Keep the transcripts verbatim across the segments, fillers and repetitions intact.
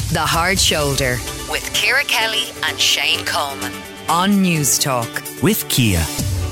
The Hard Shoulder with Ciara Kelly and Shane Coleman on News Talk. With Kia.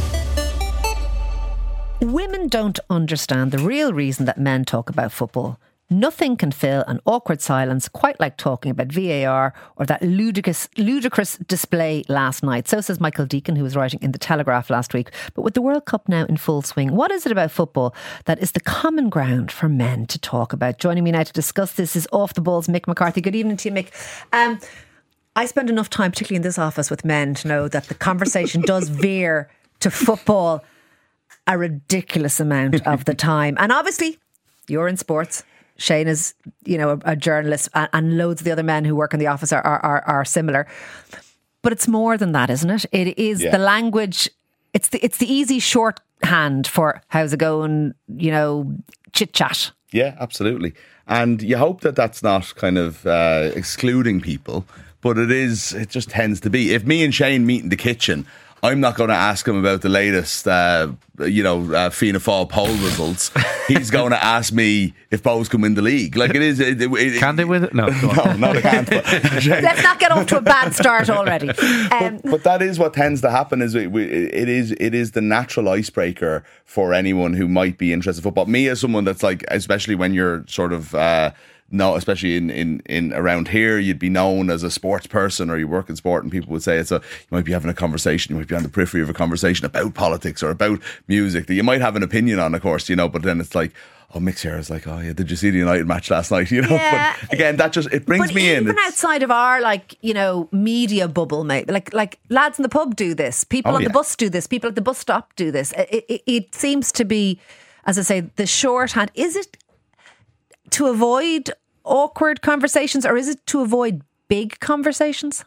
Women don't understand the real reason that men talk about football. Nothing can fill an awkward silence quite like talking about V A R or that ludicrous, ludicrous display last night. So says Michael Deacon, who was writing in The Telegraph last week. But with the World Cup now in full swing, what is it about football that is the common ground for men to talk about? Joining me now to discuss this is Off the Ball's Mick McCarthy. Good evening to you, Mick. Um, I spend enough time, particularly in this office, with men to know that the conversation does veer to football a ridiculous amount of the time. And obviously, you're in sports. Shane is, you know, a, a journalist, and, and loads of the other men who work in the office are, are, are similar. But it's more than that, isn't it? It is yeah. the language. It's the it's the easy shorthand for how's it going, you know, chit chat. Yeah, absolutely. And you hope that that's not kind of uh, excluding people, but it is. It just tends to be. If me and Shane meet in the kitchen, I'm not going to ask him about the latest, uh, you know, uh, Fianna Fáil poll results. He's going to ask me if Bows can win the league. Like it is. It, it, it, can they win it? No, no, no, they can't. But, let's not get off to a bad start already. Um, but, but that is what tends to happen. Is it, it is it is the natural icebreaker for anyone who might be interested in football. Me as someone that's like, especially when you're sort of. Uh, No, especially in, in, in around here, you'd be known as a sports person or you work in sport, and people would say it's a, you might be having a conversation, you might be on the periphery of a conversation about politics or about music that you might have an opinion on, of course, you know, but then it's like, oh, Mick's here is like, oh yeah, did you see the United match last night? You know, yeah. But again, that just, it brings but me in. Even outside of our, like, you know, media bubble, mate, like, like lads in the pub do this, people oh, on yeah. the bus do this, people at the bus stop do this. It, it, it seems to be, as I say, the shorthand. Is it to avoid awkward conversations, or is it to avoid big conversations?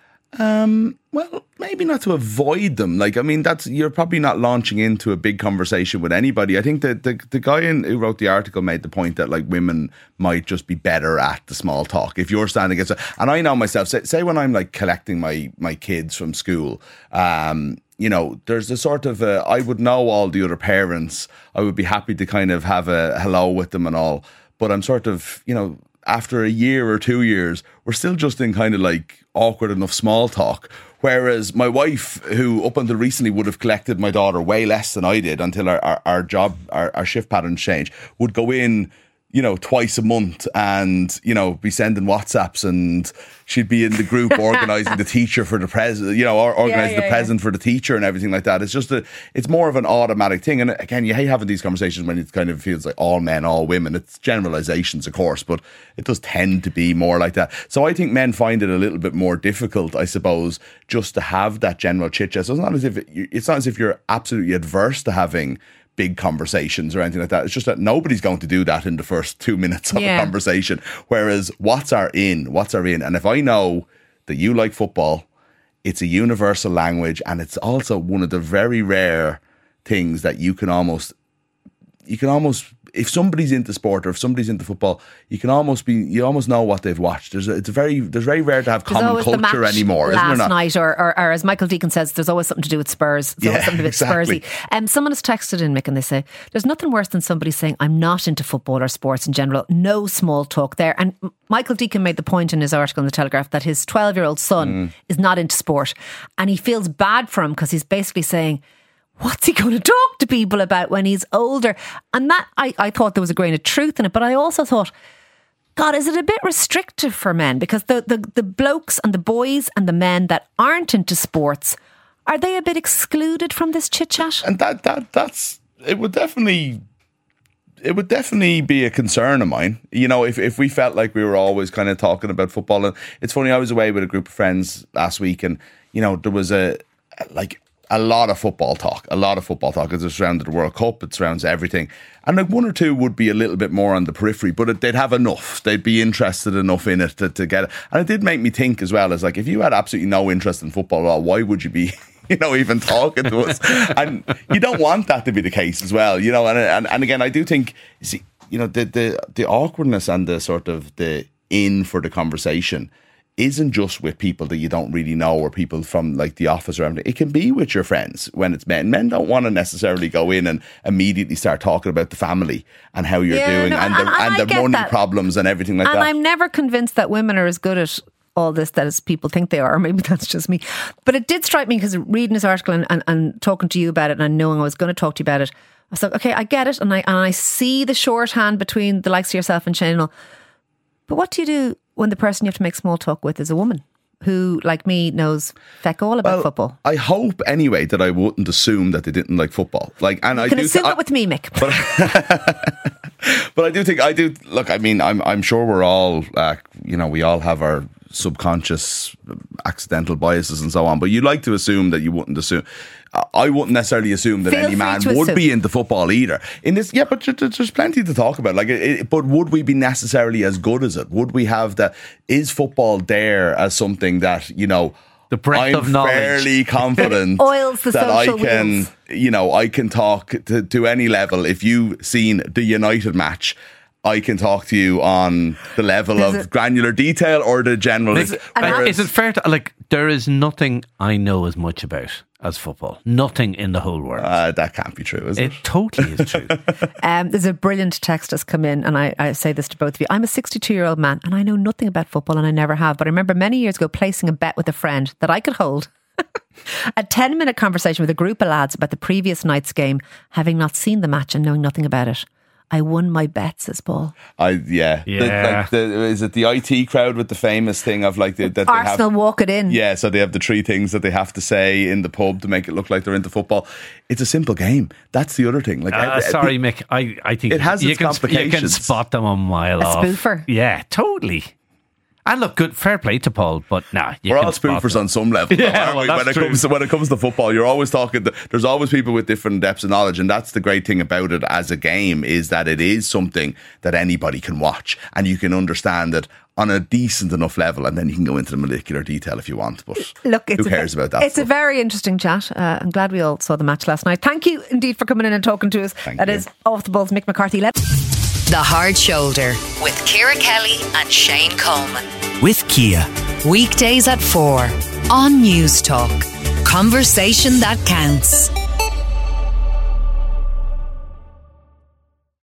Um, well, maybe not to avoid them. Like, I mean, that's, you're probably not launching into a big conversation with anybody. I think that the, the guy in, who wrote the article made the point that like women might just be better at the small talk. If you're standing against, and I know myself, say, say when I'm like collecting my, my kids from school, um, you know, there's a sort of, a, I would know all the other parents. I would be happy to kind of have a hello with them and all. But I'm sort of, you know, after a year or two years, we're still just in kind of like awkward enough small talk. Whereas my wife, who up until recently would have collected my daughter way less than I did until our, our, our job, our, our shift patterns changed, would go in, you know, twice a month and, you know, be sending WhatsApps, and she'd be in the group organising the teacher for the present, you know, or organising yeah, yeah, the present yeah. for the teacher and everything like that. It's just a, it's more of an automatic thing. And again, you hate having these conversations when it kind of feels like all men, all women. It's generalisations, of course, but it does tend to be more like that. So I think men find it a little bit more difficult, I suppose, just to have that general chit chat. So it's not as if it, it's not as if you're absolutely adverse to having big conversations or anything like that. It's just that nobody's going to do that in the first two minutes of yeah. a conversation. Whereas what's our in, what's our in. And if I know that you like football, it's a universal language, and it's also one of the very rare things that you can almost, you can almost, if somebody's into sport or if somebody's into football, you can almost be, you almost know what they've watched. There's a, it's a very, there's very rare to have there's common culture anymore, isn't there? Last night, or, or, or as Michael Deacon says, there's always something to do with Spurs. There's yeah, always something to do with exactly. Spursy. Um, someone has texted in, Mick, and they say, there's nothing worse than somebody saying, I'm not into football or sports in general. No small talk there. And Michael Deacon made the point in his article in The Telegraph that his twelve-year-old son mm. is not into sport. And he feels bad for him because he's basically saying, what's he going to talk to people about when he's older? And that, I, I thought there was a grain of truth in it, but I also thought, God, is it a bit restrictive for men? Because the, the, the blokes and the boys and the men that aren't into sports, are they a bit excluded from this chit chat? And that that that's it would definitely it would definitely be a concern of mine. You know, if, if we felt like we were always kind of talking about football. And it's funny, I was away with a group of friends last week, and you know, there was a like a lot of football talk, a lot of football talk. It surrounded the World Cup, it surrounds everything. And like one or two would be a little bit more on the periphery, but it, they'd have enough. They'd be interested enough in it to, to get it. And it did make me think as well, as like, if you had absolutely no interest in football at all, why would you be, you know, even talking to us? And you don't want that to be the case as well, you know. And and, and again, I do think, see, you know, the, the the awkwardness and the sort of the in for the conversation isn't just with people that you don't really know or people from like the office or anything. It can be with your friends when it's men. Men don't want to necessarily go in and immediately start talking about the family and how you're Yeah, doing no, and, and- the, and and I the get money that. problems and everything like And that. I'm never convinced that women are as good at all this that as people think they are, or maybe that's just me. But it did strike me because reading this article and, and, and talking to you about it and knowing I was going to talk to you about it, I was like, okay, I get it, and I and I see the shorthand between the likes of yourself and Shane. But what do you do when the person you have to make small talk with is a woman who, like me, knows feck all about Well, football? I hope anyway that I wouldn't assume that they didn't like football. Like, and I You can do assume th- it with me, Mick. But I do think I do. Look, I mean, I'm I'm sure we're all, uh, you know, we all have our subconscious, accidental biases and so on. But you like to assume that you wouldn't assume. I wouldn't necessarily assume that Feel any free man to would assume. be into football either. In this, yeah, but th- th- there's plenty to talk about. Like, it, it- but would we be necessarily as good as it? Would we have that? Is football there as something that, you know? The breadth I'm of knowledge. fairly confident Oils the that I social can, wheels. you know, I can talk to, to any level. If you've seen the United match, I can talk to you on the level Is of it- granular detail or the general. Is, And like, how- is it fair to, like, there is nothing I know as much about as football. Nothing in the whole world. Uh, that can't be true, is it? It totally is true. Um, there's a brilliant text that's come in, and I, I say this to both of you. I'm a sixty-two-year-old man, and I know nothing about football, and I never have. But I remember many years ago placing a bet with a friend that I could hold a ten-minute conversation with a group of lads about the previous night's game, having not seen the match and knowing nothing about it. I won my bet, says Paul. I yeah. The, Yeah. like the, is it the I T crowd with the famous thing of like the, that Arsenal they have? walk it in. Yeah, so they have the three things that they have to say in the pub to make it look like they're into football. It's a simple game. That's the other thing. Like, Uh, I- sorry, Mick. I, I think It has you its can, you can complications. spot them a mile A off. spoofer. Yeah, totally. And look, good, fair play to Paul, but nah, you We're can all spot spoofers them. on some level, Yeah, though, aren't well, we? that's when it true. comes to when it comes to football, you're always talking. To, there's always people with different depths of knowledge, and that's the great thing about it as a game is that it is something that anybody can watch, and you can understand it on a decent enough level, and then you can go into the molecular detail if you want. But Look, it's who cares a, about that? It's stuff? a very interesting chat. Uh, I'm glad we all saw the match last night. Thank you indeed for coming in and talking to us. Thank That you. is Off the Balls, Mick McCarthy. Let's The Hard Shoulder with Ciara Kelly and Shane Coleman. With Kia. Weekdays at four on News Talk. Conversation that counts.